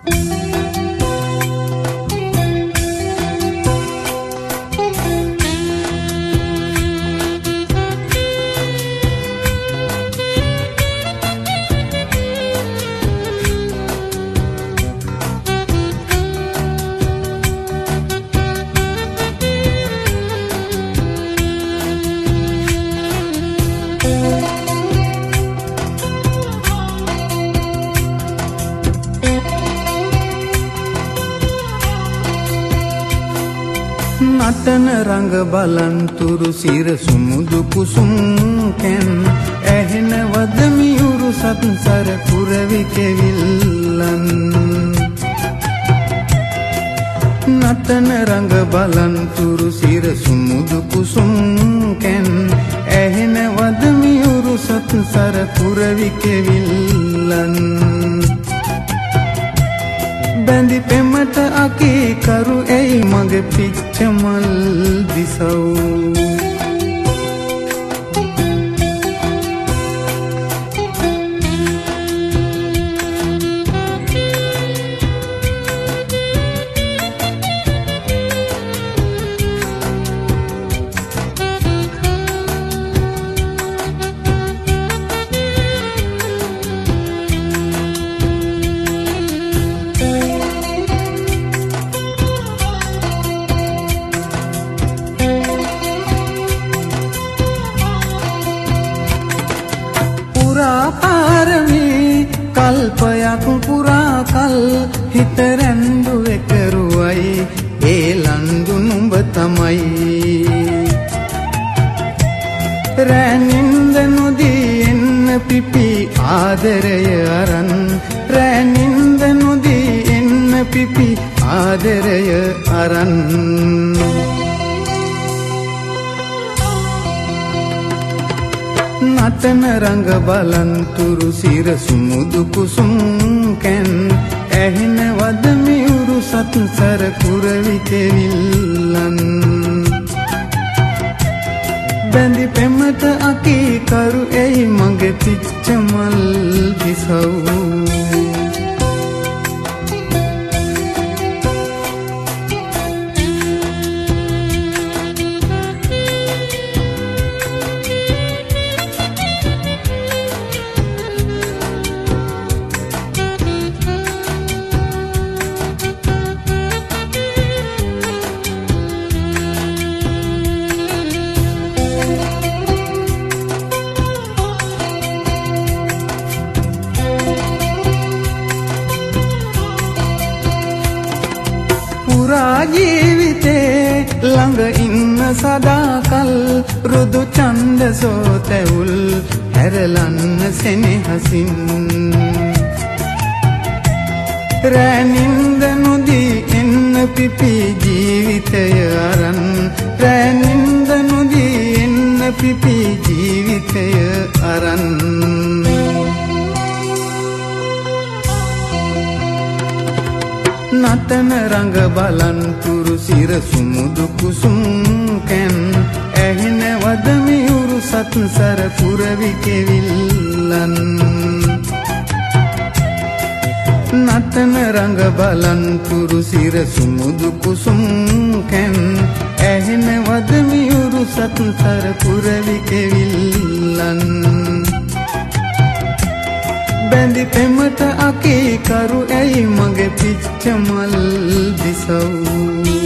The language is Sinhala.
නටන රඟ බලන්තුරු සිර සුමුදු කුසුම් කැන් ඇහෙනවද මියුරු සත්සර කුරවි කෙවිල්ලන් නටන රඟ බලන්තුරු සිර සුමුදු කුසුම් කැන් ඇහෙනවද මියුරු සත්සර කුරවි කෙවිල්ලන් බැඳි පෙමට අකී කරු ඇයි මගේ පිච්චමල් දිසව් කල්පයක් පුරා කල් හිත රැඳුවේ කරුවයි ඒ ලන්දු නුඹ තමයි රැනින්ද නොදී එන්න පිපි ආදරය අරන් රැනින්ද නොදී එන්න පිපි ආදරය අරන් නටන රඟ බලන්තුරු සිර සුමුදු කුසුම් කැන් ඇහෙනවද මියුරු සත්සර කුරවි කෙවිල්ලන් බැඳි පෙමට අකී කරු ඇයි මගේ පිච්චමල් දිසව් ජීවිතේ ළඟ ඉන්න සදාකල් රුදු ඡන්ද සෝතැවුල් හැරලන්න සෙනෙහසින් රැනින්ද නොදී එන්න පිපි ජීවිතය අරන් රැනින්ද නොදී එන්න පිපි ජීවිතය අරන් නටන රඟ බලන්තුරු සිර සුමුදු කුසුම් කැන් ඇහෙනවද මියුරු සත්සර පුරවි කෙවිල්ලන් නටන රඟ බලන්තුරු සිර සුමුදු කුසුම් කැන් ඇහෙනවද මියුරු සත්සර පුරවි කෙවිල්ලන් බැඳි පෙමට අකී කරු ඇයි මගේ පිච්චමල් දිසව්